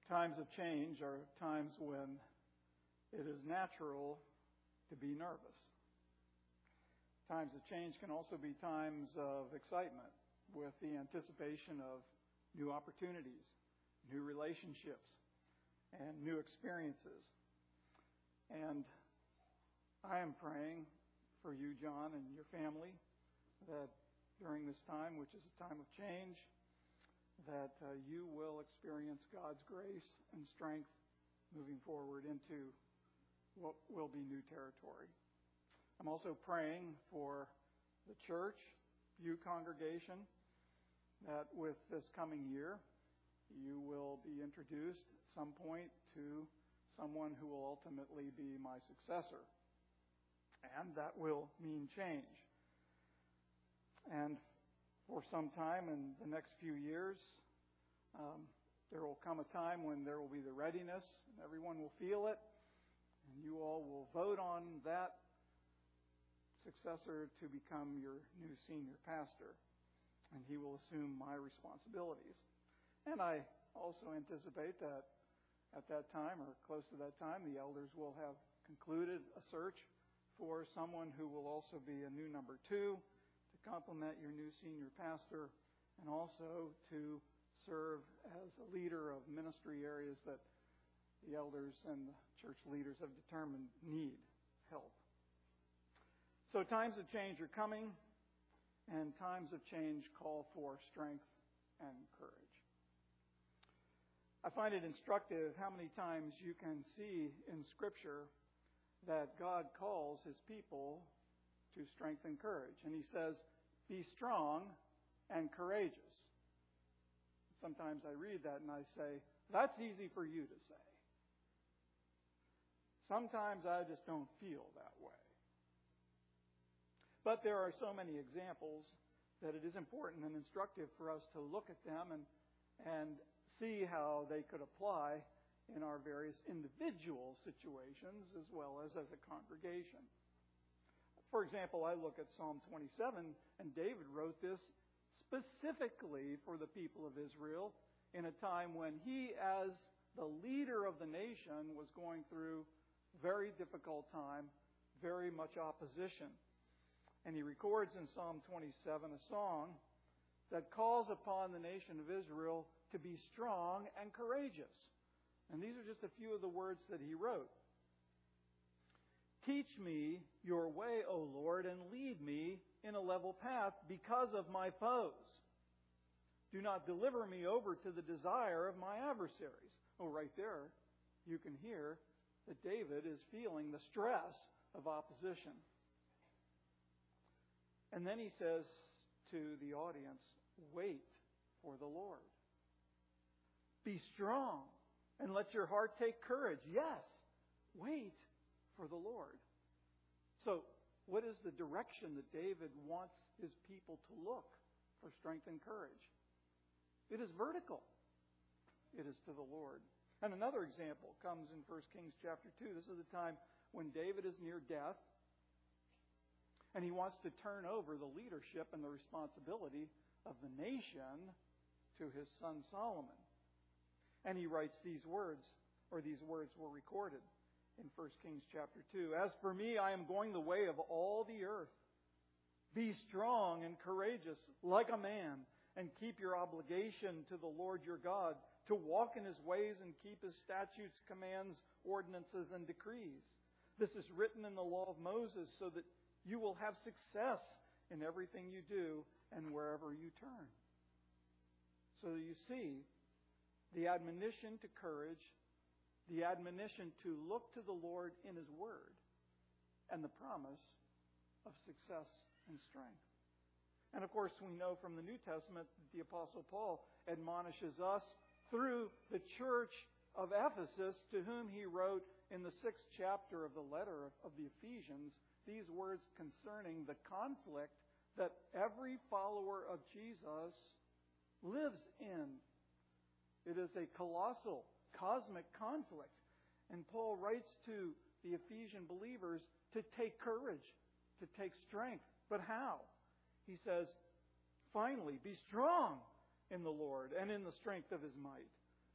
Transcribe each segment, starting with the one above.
Times of change are times when it is natural to be nervous. Times of change can also be times of excitement with the anticipation of new opportunities, new relationships, and new experiences. And I am praying for you, John, and your family, that during this time, which is a time of change, that you will experience God's grace and strength moving forward into what will be new territory. I'm also praying for the church, you congregation, that with this coming year, you will be introduced at some point to someone who will ultimately be my successor. And that will mean change. And for some time in the next few years, there will come a time when there will be the readiness, and everyone will feel it, and you all will vote on that successor to become your new senior pastor, and he will assume my responsibilities. And I also anticipate that at that time, or close to that time, the elders will have concluded a search for someone who will also be a new number 2 to complement your new senior pastor, and also to serve as a leader of ministry areas that the elders and the church leaders have determined need help. So times of change are coming, and times of change call for strength and courage. I find it instructive how many times you can see in Scripture that God calls His people to strength and courage. And He says, be strong and courageous. Sometimes I read that and I say, that's easy for you to say. Sometimes I just don't feel that way. But there are so many examples that it is important and instructive for us to look at them and see how they could apply in our various individual situations as well as a congregation. For example, I look at Psalm 27, and David wrote this specifically for the people of Israel in a time when he, as the leader of the nation, was going through a very difficult time, very much opposition. And he records in Psalm 27 a song that calls upon the nation of Israel to be strong and courageous. And these are just a few of the words that he wrote. Teach me your way, O Lord, and lead me in a level path because of my foes. Do not deliver me over to the desire of my adversaries. Oh, right there, you can hear that David is feeling the stress of opposition. And then he says to the audience, wait for the Lord. Be strong and let your heart take courage. Yes, wait for the Lord. So, what is the direction that David wants his people to look for strength and courage? It is vertical. It is to the Lord. And another example comes in 1 Kings chapter 2. This is the time when David is near death, and he wants to turn over the leadership and the responsibility of the nation to his son Solomon. And he writes these words, or these words were recorded in 1 Kings chapter 2. As for me, I am going the way of all the earth. Be strong and courageous like a man, and keep your obligation to the Lord your God, to walk in His ways and keep His statutes, commands, ordinances, and decrees. This is written in the law of Moses, so that you will have success in everything you do and wherever you turn. So you see the admonition to courage, the admonition to look to the Lord in His Word, and the promise of success and strength. And of course, we know from the New Testament that the Apostle Paul admonishes us through the church of Ephesus, to whom he wrote in the 6th chapter of the letter of the Ephesians these words concerning the conflict that every follower of Jesus lives in. It is a colossal, cosmic conflict. And Paul writes to the Ephesian believers to take courage, to take strength. But how? He says, finally, be strong in the Lord and in the strength of His might.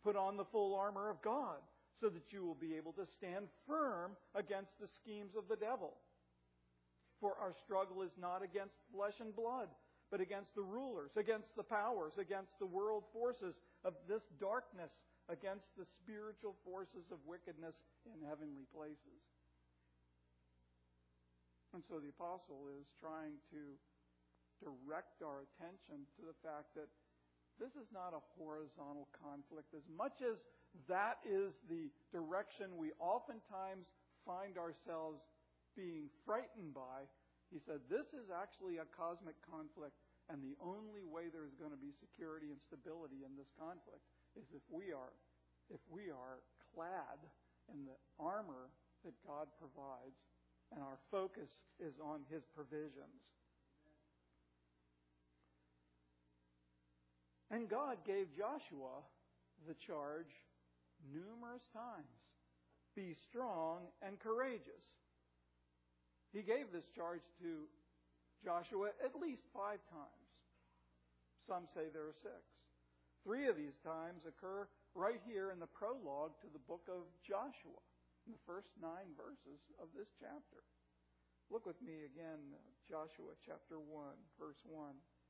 Put on the full armor of God so that you will be able to stand firm against the schemes of the devil. For our struggle is not against flesh and blood, but against the rulers, against the powers, against the world forces of this darkness, against the spiritual forces of wickedness in heavenly places. And so the apostle is trying to direct our attention to the fact that this is not a horizontal conflict. As much as that is the direction we oftentimes find ourselves being frightened by, he said this is actually a cosmic conflict, and the only way there's going to be security and stability in this conflict is if we are clad in the armor that God provides, and our focus is on His provisions. And God gave Joshua the charge numerous times. Be strong and courageous. He gave this charge to Joshua at least 5 times. Some say there are 6. 3 of these times occur right here in the prologue to the book of Joshua, in the first 9 verses of this chapter. Look with me again, Joshua chapter 1, verse 1.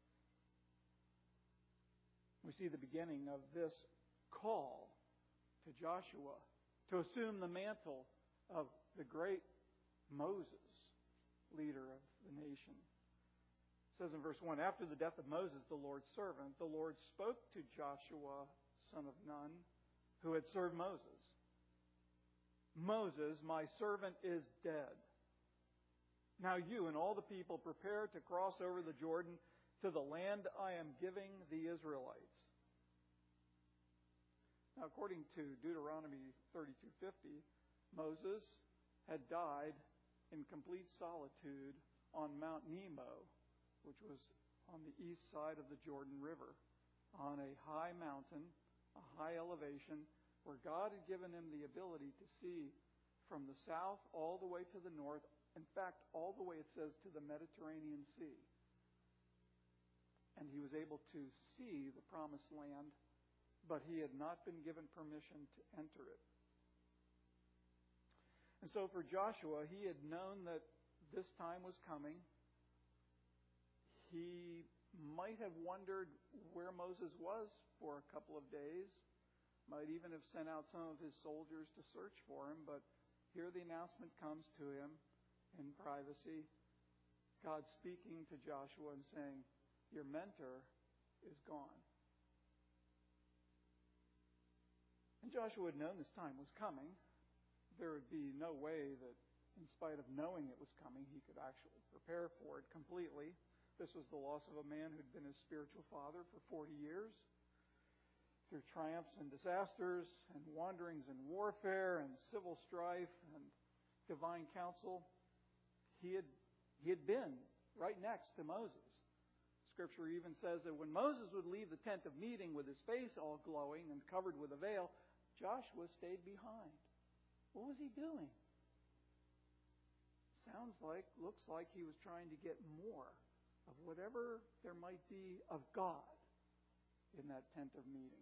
We see the beginning of this call to Joshua to assume the mantle of the great Moses, leader of the nation. It says in verse 1, after the death of Moses, the Lord's servant, the Lord spoke to Joshua, son of Nun, who had served Moses. Moses, my servant, is dead. Now you and all the people prepare to cross over the Jordan to the land I am giving the Israelites. Now, according to Deuteronomy 32:50, Moses had died in complete solitude on Mount Nebo, which was on the east side of the Jordan River, on a high mountain, a high elevation, where God had given him the ability to see from the south all the way to the north, in fact, all the way, it says, to the Mediterranean Sea. And he was able to see the promised land, but he had not been given permission to enter it. And so for Joshua, he had known that this time was coming. He might have wondered where Moses was for a couple of days, might even have sent out some of his soldiers to search for him, but here the announcement comes to him in privacy, God speaking to Joshua and saying, your mentor is gone. And Joshua had known this time was coming. There would be no way that, in spite of knowing it was coming, he could actually prepare for it completely. This was the loss of a man who'd been his spiritual father for 40 years. Through triumphs and disasters and wanderings and warfare and civil strife and divine counsel, he had been right next to Moses. Scripture even says that when Moses would leave the tent of meeting with his face all glowing and covered with a veil, Joshua stayed behind. What was he doing? Looks like he was trying to get more of whatever there might be of God in that tent of meeting.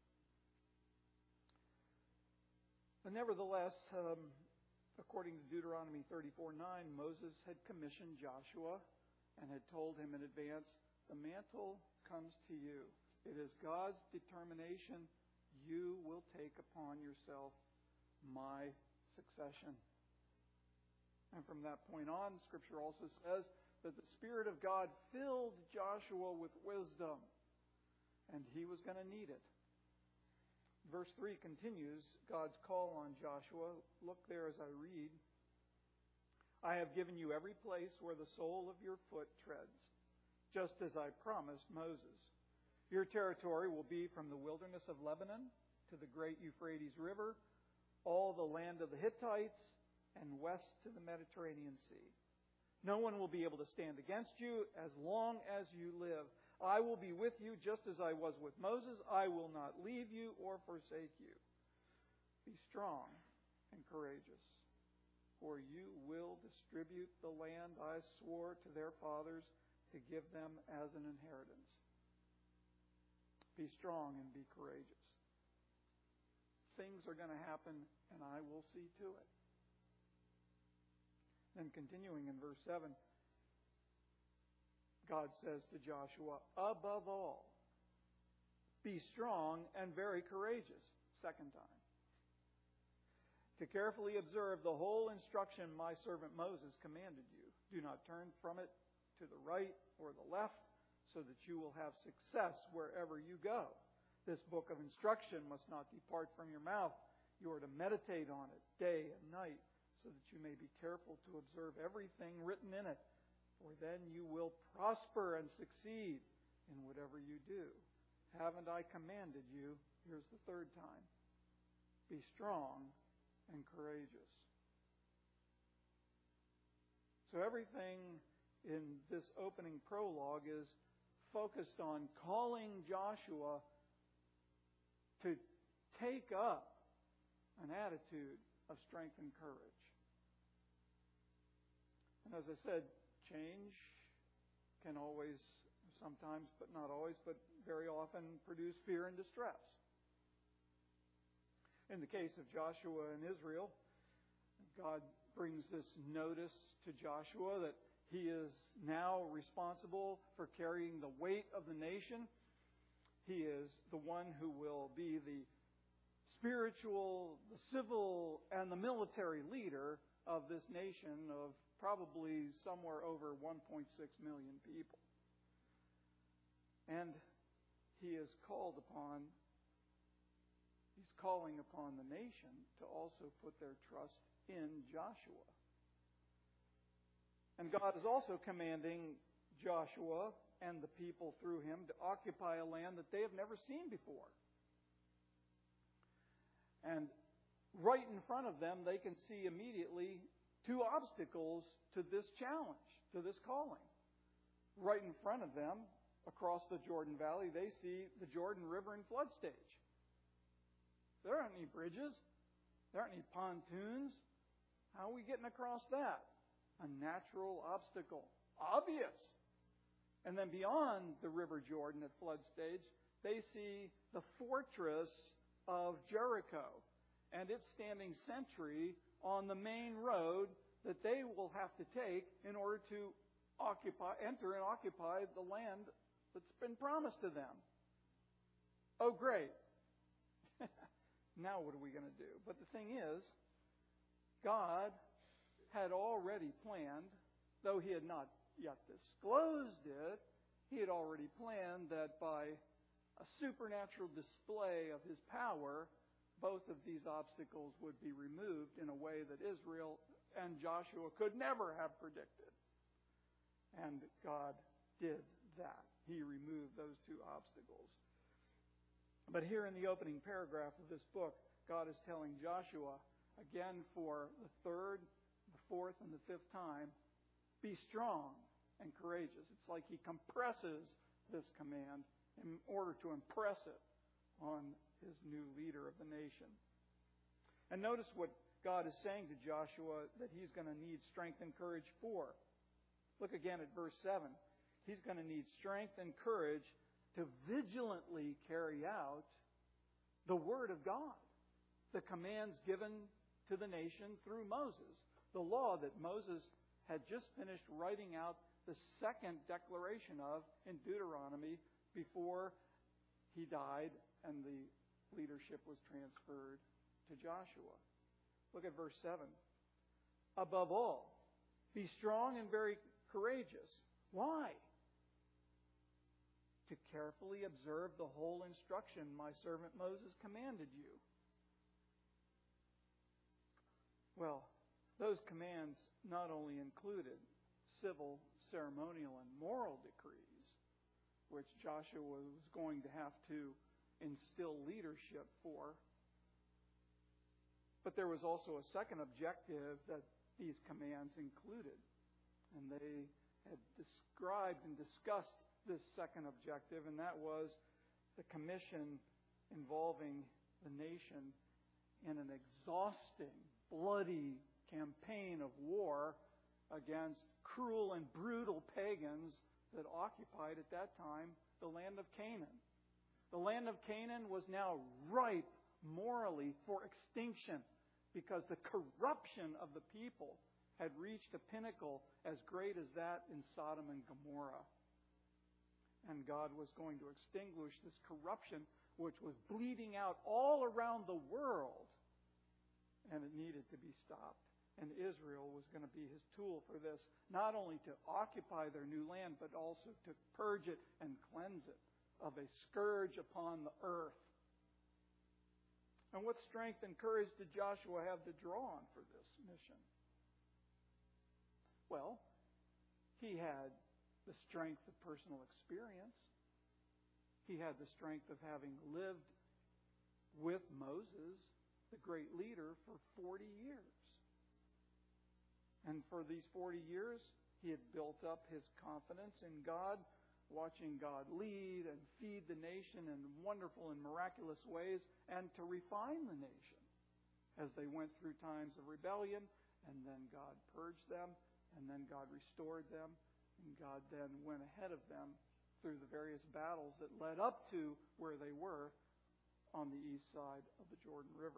But nevertheless, according to Deuteronomy 34:9, Moses had commissioned Joshua and had told him in advance, the mantle comes to you. It is God's determination. You will take upon yourself my succession. And from that point on, Scripture also says that the Spirit of God filled Joshua with wisdom, and he was going to need it. Verse 3 continues God's call on Joshua. Look there as I read. I have given you every place where the sole of your foot treads, just as I promised Moses. Your territory will be from the wilderness of Lebanon to the great Euphrates River, all the land of the Hittites, and west to the Mediterranean Sea. No one will be able to stand against you as long as you live. I will be with you just as I was with Moses. I will not leave you or forsake you. Be strong and courageous, for you will distribute the land I swore to their fathers to give them as an inheritance. Be strong and be courageous. things are going to happen, and I will see to it. Then continuing in verse 7, God says to Joshua, above all, be strong and very courageous. Second time. To carefully observe the whole instruction my servant Moses commanded you. Do not turn from it to the right or the left, so that you will have success wherever you go. This book of instruction must not depart from your mouth. You are to meditate on it day and night, so that you may be careful to observe everything written in it. For then you will prosper and succeed in whatever you do. Haven't I commanded you? Here's the third time. Be strong and courageous. So everything in this opening prologue is focused on calling Joshua to take up an attitude of strength and courage. And as I said, change can always, sometimes, but not always, but very often produce fear and distress. In the case of Joshua and Israel, God brings this notice to Joshua that he is now responsible for carrying the weight of the nation. He is the one who will be the spiritual, the civil, and the military leader of this nation of probably somewhere over 1.6 million people. And he is calling upon the nation to also put their trust in Joshua. And God is also commanding Joshua and the people through him to occupy a land that they have never seen before. And right in front of them, they can see immediately two obstacles to this challenge, to this calling. Right in front of them, across the Jordan Valley, they see the Jordan River in flood stage. There aren't any bridges. There aren't any pontoons. How are we getting across that? A natural obstacle. Obvious. And then beyond the River Jordan at flood stage, they see the fortress of Jericho. And it's standing sentry on the main road that they will have to take in order to enter and occupy the land that's been promised to them. Oh, great. Now what are we going to do? But the thing is, God had already planned, though he had not yet disclosed it, he had already planned that by a supernatural display of his power, both of these obstacles would be removed in a way that Israel and Joshua could never have predicted. And God did that. He removed those two obstacles. But here in the opening paragraph of this book, God is telling Joshua, again for the third, the fourth, and the fifth time, be strong and courageous. It's like he compresses this command in order to impress it on his new leader of the nation. And notice what God is saying to Joshua that he's going to need strength and courage for. Look again at verse 7. He's going to need strength and courage to vigilantly carry out the Word of God, the commands given to the nation through Moses, the law that Moses had just finished writing out the second declaration of in Deuteronomy before he died and the leadership was transferred to Joshua. Look at verse 7. Above all, be strong and very courageous. Why? To carefully observe the whole instruction my servant Moses commanded you. Well, those commands not only included civil, ceremonial, and moral decrees, which Joshua was going to have to instill leadership for, but there was also a second objective that these commands included. And they had described and discussed this second objective, and that was the commission involving the nation in an exhausting, bloody campaign of war against cruel and brutal pagans that occupied at that time the land of Canaan. The land of Canaan was now ripe, morally for extinction because the corruption of the people had reached a pinnacle as great as that in Sodom and Gomorrah. And God was going to extinguish this corruption which was bleeding out all around the world. And it needed to be stopped. And Israel was going to be His tool for this, not only to occupy their new land, but also to purge it and cleanse it of a scourge upon the earth. And what strength and courage did Joshua have to draw on for this mission? Well, he had the strength of personal experience. He had the strength of having lived with Moses, the great leader, for 40 years. And for these 40 years, he had built up his confidence in God, watching God lead and feed the nation in wonderful and miraculous ways, and to refine the nation as they went through times of rebellion, and then God purged them, and then God restored them, and God then went ahead of them through the various battles that led up to where they were on the east side of the Jordan River.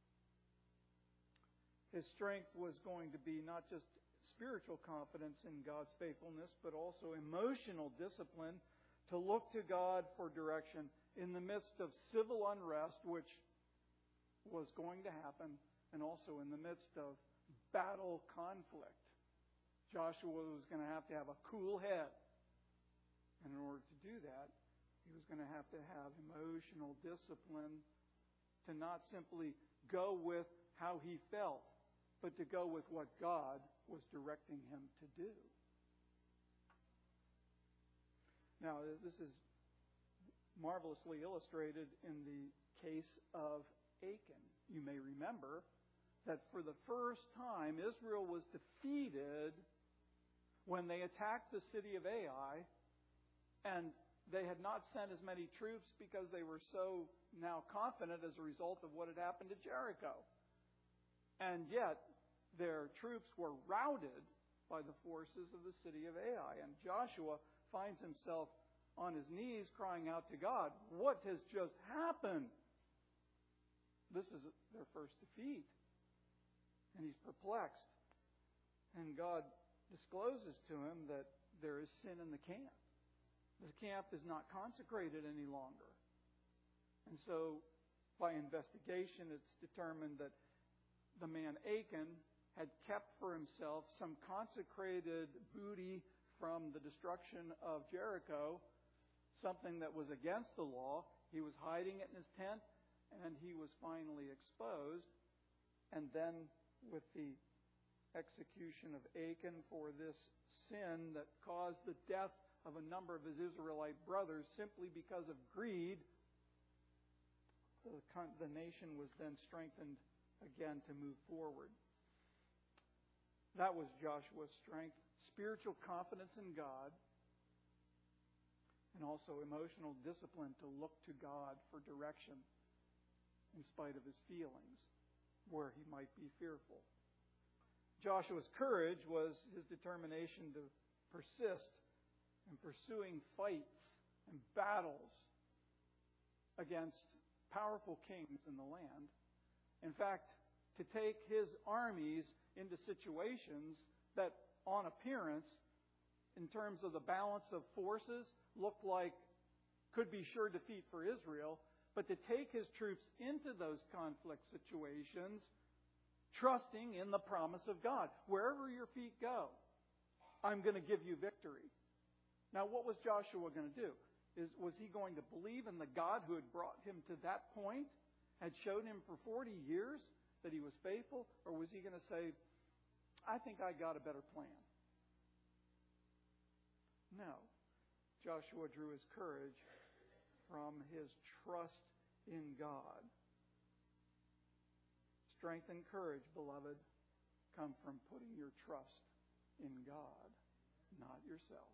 His strength was going to be not just spiritual confidence in God's faithfulness, but also emotional discipline to look to God for direction in the midst of civil unrest, which was going to happen, and also in the midst of battle conflict. Joshua was going to have a cool head. And in order to do that, he was going to have emotional discipline to not simply go with how he felt, but to go with what God was directing him to do. Now, this is marvelously illustrated in the case of Achan. You may remember that for the first time, Israel was defeated when they attacked the city of Ai, and they had not sent as many troops because they were so now confident as a result of what had happened to Jericho. And yet, their troops were routed by the forces of the city of Ai. And Joshua finds himself on his knees crying out to God, "What has just happened?" This is their first defeat. And he's perplexed. And God discloses to him that there is sin in the camp. The camp is not consecrated any longer. And so, by investigation, it's determined that the man Achan had kept for himself some consecrated booty from the destruction of Jericho, something that was against the law. He was hiding it in his tent, and he was finally exposed. And then, with the execution of Achan for this sin that caused the death of a number of his Israelite brothers simply because of greed, the nation was then strengthened again to move forward. That was Joshua's strength, spiritual confidence in God, and also emotional discipline to look to God for direction in spite of his feelings, where he might be fearful. Joshua's courage was his determination to persist in pursuing fights and battles against powerful kings in the land. In fact, to take his armies into situations that, on appearance, in terms of the balance of forces, looked like could be sure defeat for Israel, but to take his troops into those conflict situations, trusting in the promise of God. Wherever your feet go, I'm going to give you victory. Now, what was Joshua going to do? Was he going to believe in the God who had brought him to that point, had shown him for 40 years that he was faithful? Or was he going to say, I think I got a better plan? No. Joshua drew his courage from his trust in God. Strength and courage, beloved, come from putting your trust in God, not yourself.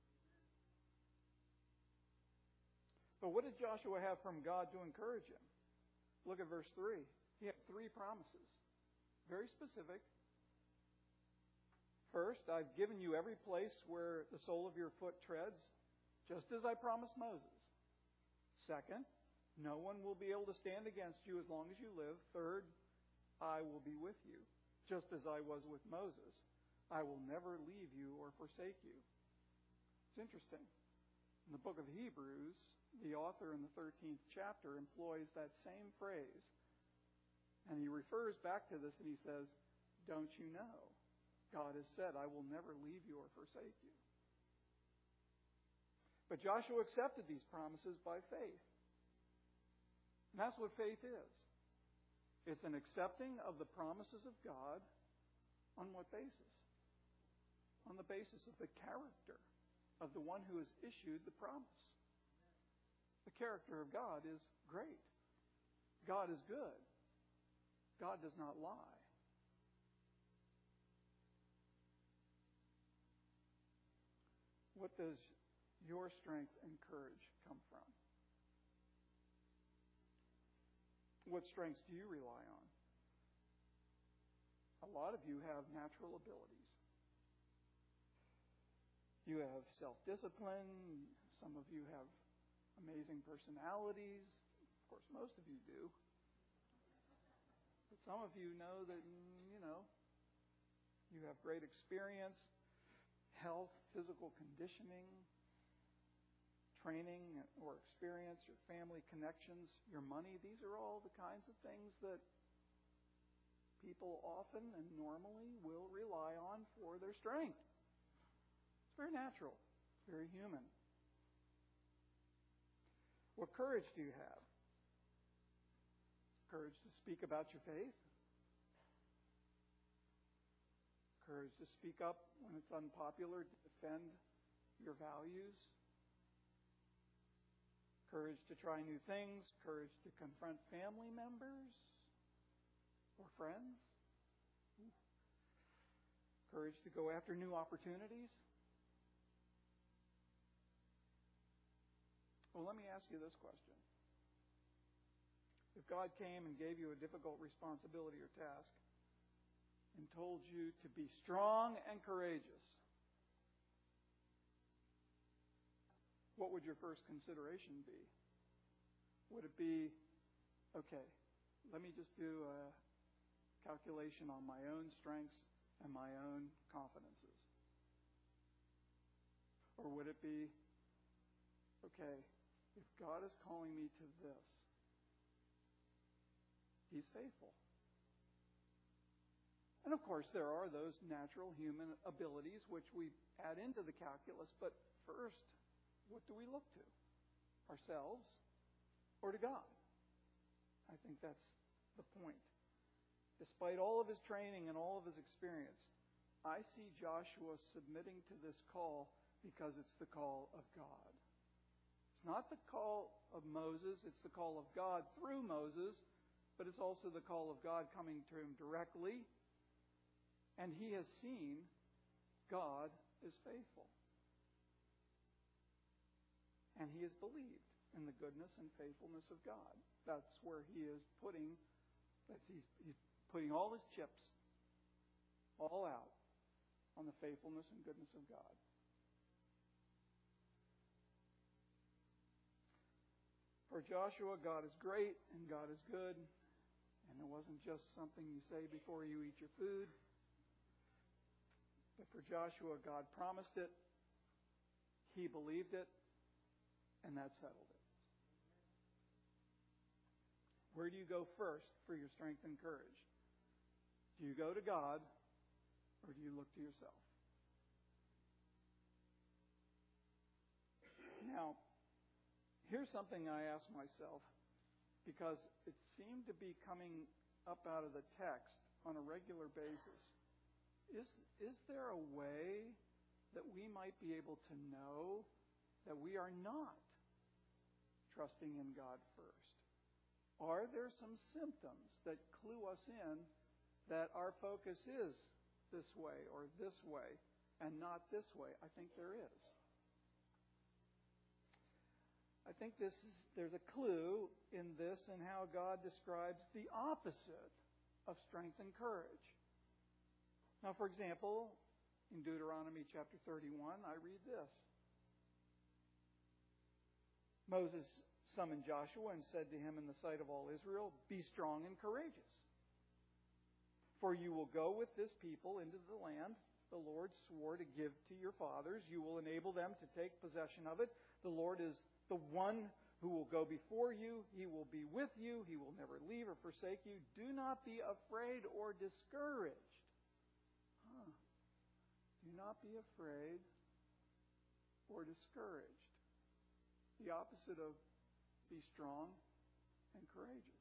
But what did Joshua have from God to encourage him? Look at verse 3. He had 3 promises, very specific. First, I've given you every place where the sole of your foot treads, just as I promised Moses. Second, No one will be able to stand against you as long as you live. Third, I will be with you, just as I was with Moses. I will never leave you or forsake you. It's interesting. In the book of Hebrews, the author in the 13th chapter employs that same phrase. And he refers back to this and he says, don't you know? God has said, I will never leave you or forsake you. But Joshua accepted these promises by faith. And that's what faith is. It's an accepting of the promises of God on what basis? On the basis of the character of the one who has issued the promise. The character of God is great. God is good. God does not lie. What does your strength and courage come from? What strengths do you rely on? A lot of you have natural abilities. You have self-discipline. Some of you have amazing personalities. Of course, most of you do. But some of you know that, you have great experience, health, physical conditioning, training or experience, your family connections, your money. These are all the kinds of things that people often and normally will rely on for their strength. It's very natural. It's very human. What courage do you have? Courage to speak about your faith? Courage to speak up when it's unpopular, to defend your values? Courage to try new things? Courage to confront family members or friends? Courage to go after new opportunities? Well, let me ask you this question. If God came and gave you a difficult responsibility or task and told you to be strong and courageous, what would your first consideration be? Would it be, okay, let me just do a calculation on my own strengths and my own confidences? Or would it be, okay, if God is calling me to this, He's faithful. And of course, there are those natural human abilities which we add into the calculus, but first, what do we look to? Ourselves or to God? I think that's the point. Despite all of his training and all of his experience, I see Joshua submitting to this call because it's the call of God. It's not the call of Moses, it's the call of God through Moses, but it's also the call of God coming to him directly. And he has seen God is faithful. And he has believed in the goodness and faithfulness of God. That's where he is putting, he's putting all his chips all out on the faithfulness and goodness of God. For Joshua, God is great and God is good. And it wasn't just something you say before you eat your food. But for Joshua, God promised it, he believed it, and that settled it. Where do you go first for your strength and courage? Do you go to God, or do you look to yourself? Now, here's something I ask myself, because it seemed to be coming up out of the text on a regular basis. Is there a way that we might be able to know that we are not trusting in God first? Are there some symptoms that clue us in that our focus is this way or this way and not this way? I think there is. I think there's a clue in this in how God describes the opposite of strength and courage. Now, for example, in Deuteronomy chapter 31, I read this. Moses summoned Joshua and said to him in the sight of all Israel, "Be strong and courageous. For you will go with this people into the land the Lord swore to give to your fathers. You will enable them to take possession of it. The Lord is the one who will go before you. He will be with you. He will never leave or forsake you. Do not be afraid or discouraged." Do not be afraid or discouraged. The opposite of be strong and courageous.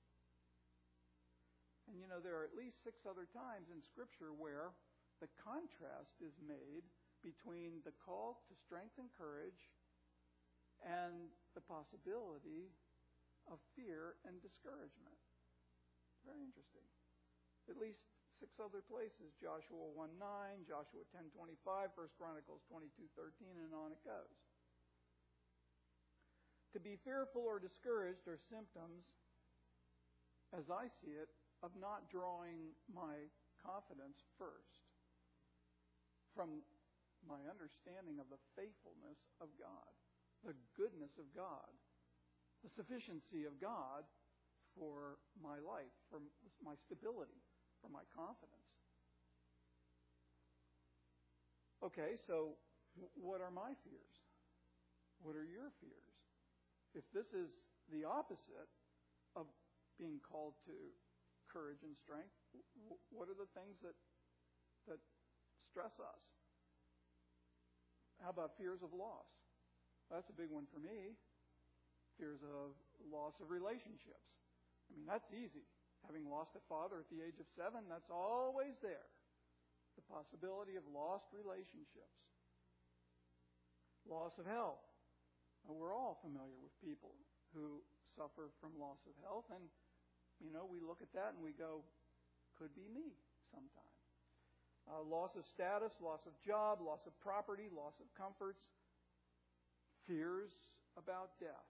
And you know, there are at least 6 other times in Scripture where the contrast is made between the call to strength and courage and the possibility of fear and discouragement. Very interesting. At least 6 other places. Joshua 1:9, Joshua 10:25, 1 Chronicles 22:13, and on it goes. To be fearful or discouraged are symptoms, as I see it, of not drawing my confidence first from my understanding of the faithfulness of God, the goodness of God, the sufficiency of God for my life, for my stability, for my confidence. Okay, so what are my fears? What are your fears? If this is the opposite of being called to courage and strength, what are the things that stress us? How about fears of loss? That's a big one for me. Fears of loss of relationships. I mean, that's easy. Having lost a father at the age of 7, that's always there. The possibility of lost relationships. Loss of health. Now, we're all familiar with people who suffer from loss of health, and you know, we look at that and we go, could be me sometime. Loss of status, loss of job, loss of property, loss of comforts, fears about death.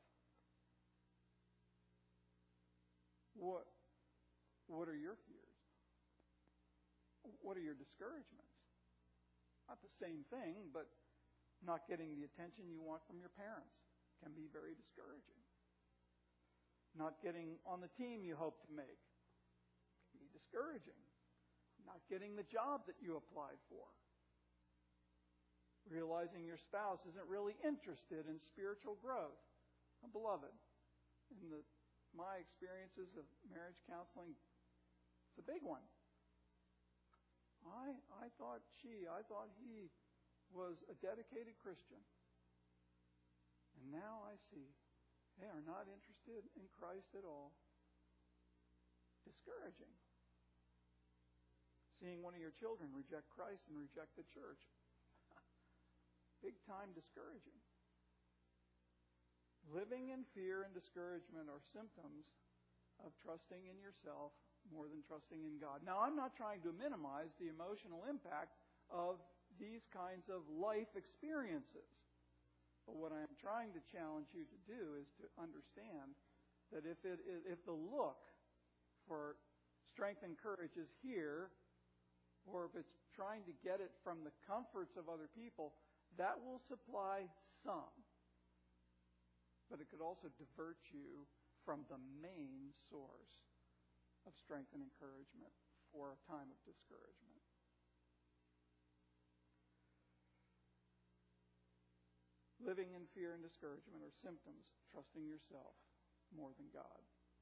What are your fears? What are your discouragements? Not the same thing, but not getting the attention you want from your parents can be very discouraging. Not getting on the team you hope to make can be discouraging. Not getting the job that you applied for. Realizing your spouse isn't really interested in spiritual growth. Now, beloved, in my experiences of marriage counseling, it's a big one. I thought he was a dedicated Christian. And now I see they are not interested in Christ at all. Discouraging. Seeing one of your children reject Christ and reject the church. Big time discouraging. Living in fear and discouragement are symptoms of trusting in yourself more than trusting in God. Now, I'm not trying to minimize the emotional impact of these kinds of life experiences. But what I'm trying to challenge you to do is to understand that if the look for strength and courage is here, or if it's trying to get it from the comforts of other people, that will supply some. But it could also divert you from the main source of strength and encouragement for a time of discouragement. Living in fear and discouragement are symptoms of trusting yourself more than God.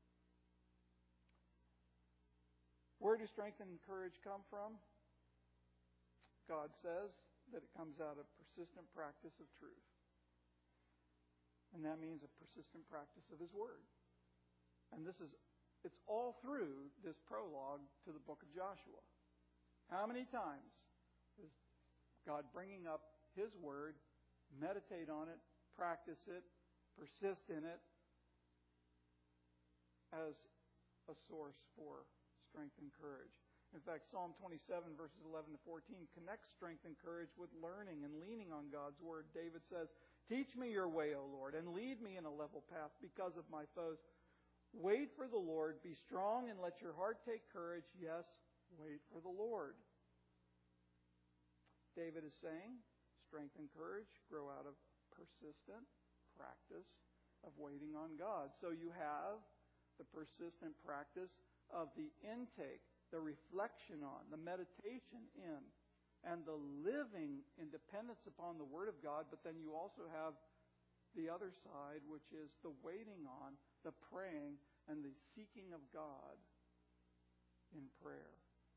Where do strength and courage come from? God says that it comes out of persistent practice of truth. And that means a persistent practice of His Word. And it's all through this prologue to the book of Joshua. How many times is God bringing up His Word, meditate on it, practice it, persist in it as a source for strength and courage? In fact, Psalm 27, verses 11 to 14, connects strength and courage with learning and leaning on God's Word. David says, "Teach me your way, O Lord, and lead me in a level path because of my foes. Wait for the Lord, be strong, and let your heart take courage. Yes, wait for the Lord." David is saying, strength and courage grow out of persistent practice of waiting on God. So you have the persistent practice of the intake, the reflection on, the meditation in, and the living in dependence upon the Word of God. But then you also have the other side, which is the waiting on, the praying, and the seeking of God in prayer.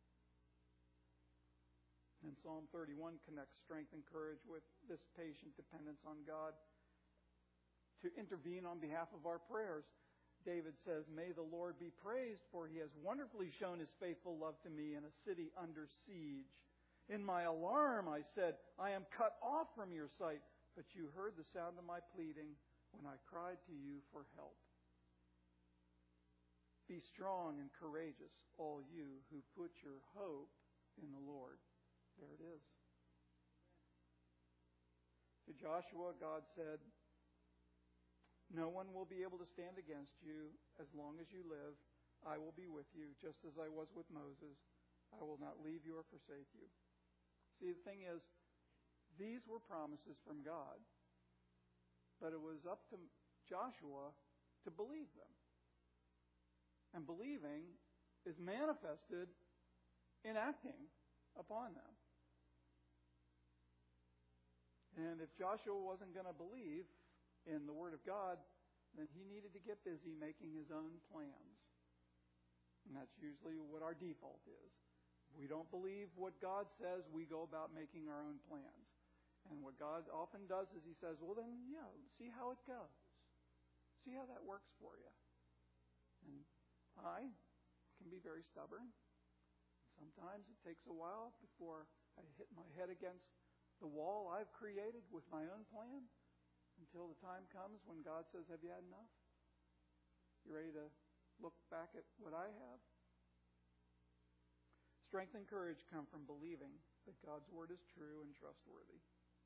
And Psalm 31 connects strength and courage with this patient dependence on God to intervene on behalf of our prayers. David says, "May the Lord be praised, for He has wonderfully shown His faithful love to me in a city under siege. In my alarm I said, I am cut off from your sight, but you heard the sound of my pleading when I cried to you for help. Be strong and courageous, all you who put your hope in the Lord." There it is. To Joshua, God said, "No one will be able to stand against you as long as you live. I will be with you, just as I was with Moses. I will not leave you or forsake you." See, the thing is, these were promises from God, but it was up to Joshua to believe them. And believing is manifested in acting upon them. And if Joshua wasn't going to believe in the Word of God, then he needed to get busy making his own plans. And that's usually what our default is. If we don't believe what God says, we go about making our own plans. And what God often does is He says, well then, see how it goes. See how that works for you. And I can be very stubborn. Sometimes it takes a while before I hit my head against the wall I've created with my own plan, until the time comes when God says, have you had enough? You ready to look back at what I have? Strength and courage come from believing that God's Word is true and trustworthy.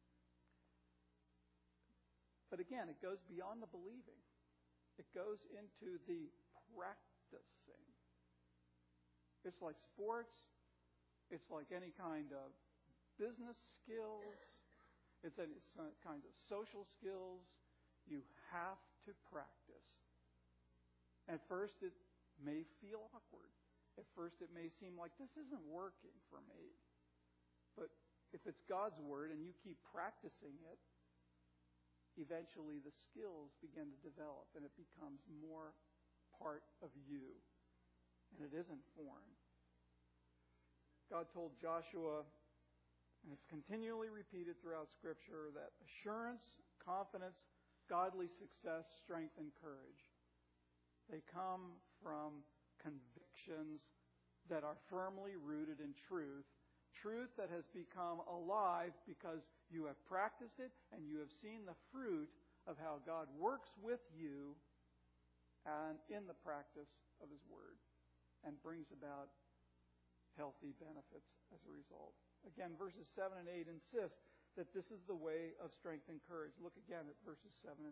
But again, it goes beyond the believing. It goes into the practicing. It's like sports. It's like any kind of business skills. It's some kinds of social skills. You have to practice. At first, it may feel awkward. At first, it may seem like this isn't working for me. But if it's God's Word and you keep practicing it, eventually the skills begin to develop and it becomes more part of you. And it isn't foreign. God told Joshua, and it's continually repeated throughout Scripture, that assurance, confidence, godly success, strength, and courage, they come from convictions that are firmly rooted in truth. Truth that has become alive because you have practiced it and you have seen the fruit of how God works with you and in the practice of His Word and brings about healthy benefits as a result. Again, verses 7 and 8 insist that this is the way of strength and courage. Look again at verses 7 and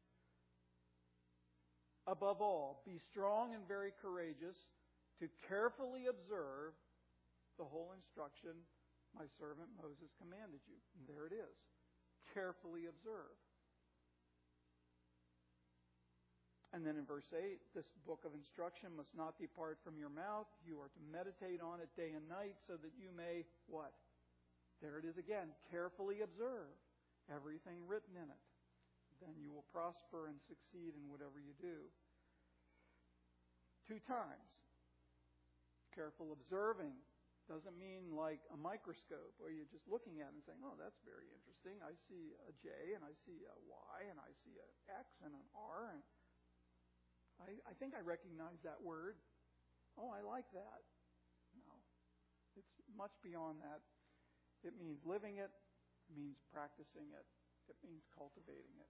8. Above all, be strong and very courageous to carefully observe the whole instruction my servant Moses commanded you. And there it is. Carefully observe. And then in verse 8, this book of instruction must not depart from your mouth. You are to meditate on it day and night so that you may, what? There it is again. Carefully observe everything written in it. Then you will prosper and succeed in whatever you do. 2 times. Careful observing doesn't mean like a microscope where you're just looking at it and saying, oh, that's very interesting. I see a J and I see a Y and I see an X and an R and I think I recognize that word. Oh, I like that. No. It's much beyond that. It means living it. It means practicing it. It means cultivating it.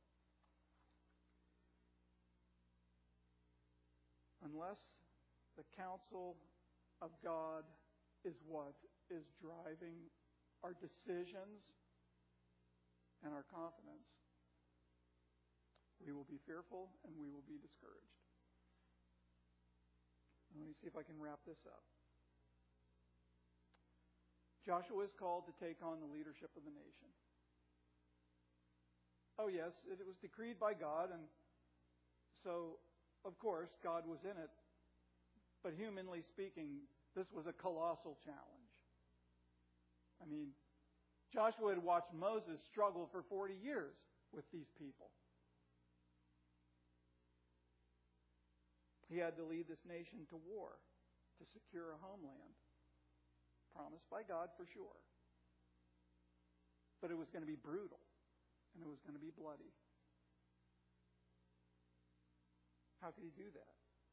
Unless the counsel of God is what is driving our decisions and our confidence, we will be fearful and we will be discouraged. Let me see if I can wrap this up. Joshua is called to take on the leadership of the nation. Oh yes, it was decreed by God, and So, of course, God was in it. But humanly speaking, this was a colossal challenge. I mean, Joshua had watched Moses struggle for 40 years with these people. He had to lead this nation to war to secure a homeland. Promised by God for sure. But it was going to be brutal. And it was going to be bloody. How could he do that?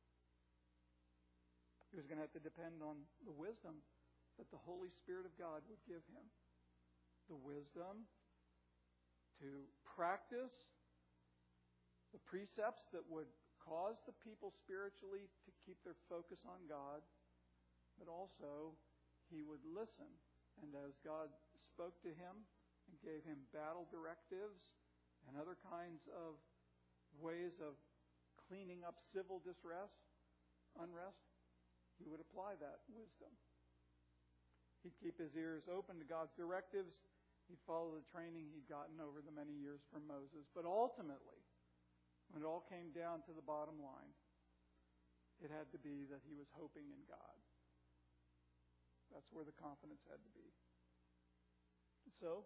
He was going to have to depend on the wisdom that the Holy Spirit of God would give him. The wisdom to practice the precepts that would cause the people spiritually to keep their focus on God, but also he would listen. And as God spoke to him and gave him battle directives and other kinds of ways of cleaning up civil unrest, he would apply that wisdom. He'd keep his ears open to God's directives. He'd follow the training he'd gotten over the many years from Moses. But ultimately, when it all came down to the bottom line, it had to be that he was hoping in God. That's where the confidence had to be. So,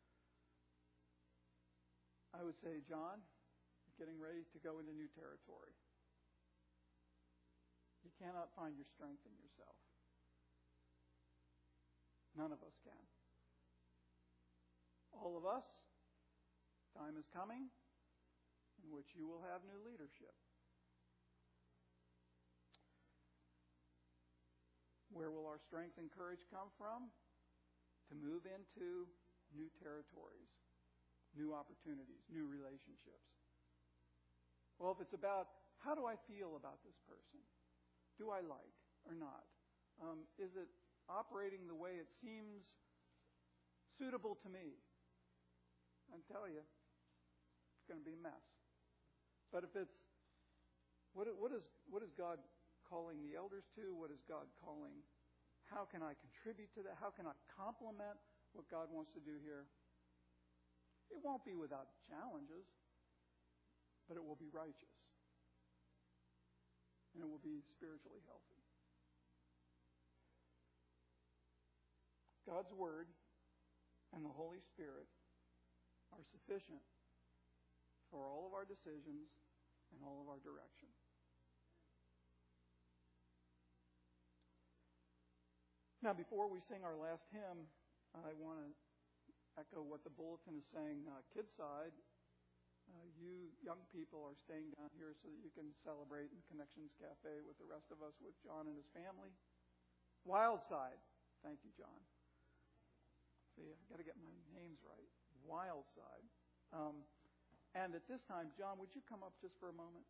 I would say, John, you're getting ready to go into new territory. You cannot find your strength in yourself. None of us can. All of us, time is coming in which you will have new leadership. Where will our strength and courage come from? To move into new territories, new opportunities, new relationships. Well, if it's about how do I feel about this person? Do I like or not? Is it operating the way it seems suitable to me? I tell you, it's going to be a mess. But if it's what is God calling the elders to? What is God calling? How can I contribute to that? How can I complement what God wants to do here? It won't be without challenges, but it will be righteous. And it will be spiritually healthy. God's Word and the Holy Spirit are sufficient for all of our decisions and all of our direction. Now, before we sing our last hymn, I want to echo what the bulletin is saying. Kids side, you young people are staying down here so that you can celebrate in Connections Cafe with the rest of us, with John and his family. Wild side, thank you, John. See, I've got to get my names right. Wild side. And at this time, John, would you come up just for a moment?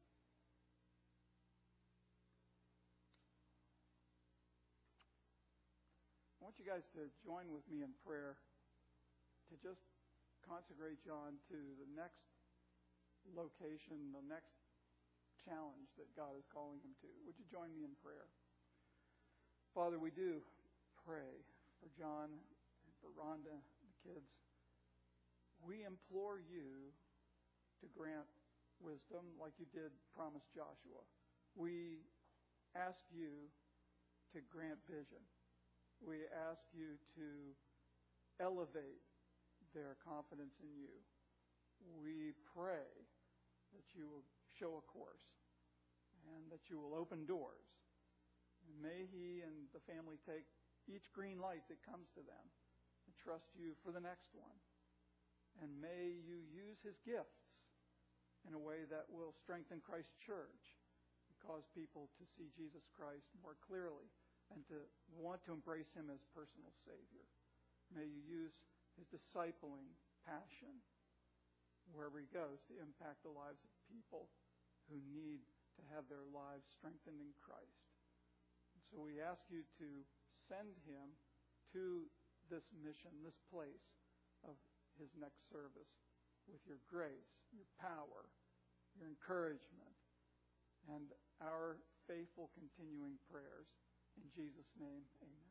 I want you guys to join with me in prayer to just consecrate John to the next location, the next challenge that God is calling him to. Would you join me in prayer? Father, we do pray for John and for Rhonda, the kids. We implore you to grant wisdom like you did promise Joshua. We ask you to grant vision. We ask you to elevate their confidence in you. We pray that you will show a course and that you will open doors. And may he and the family take each green light that comes to them and trust you for the next one. And may you use his gifts in a way that will strengthen Christ's church and cause people to see Jesus Christ more clearly and to want to embrace him as personal Savior. May you use his discipling passion wherever he goes to impact the lives of people who need to have their lives strengthened in Christ. And so we ask you to send him to this mission, this place of his next service with your grace, your power, your encouragement, and our faithful continuing prayers. In Jesus' name, amen.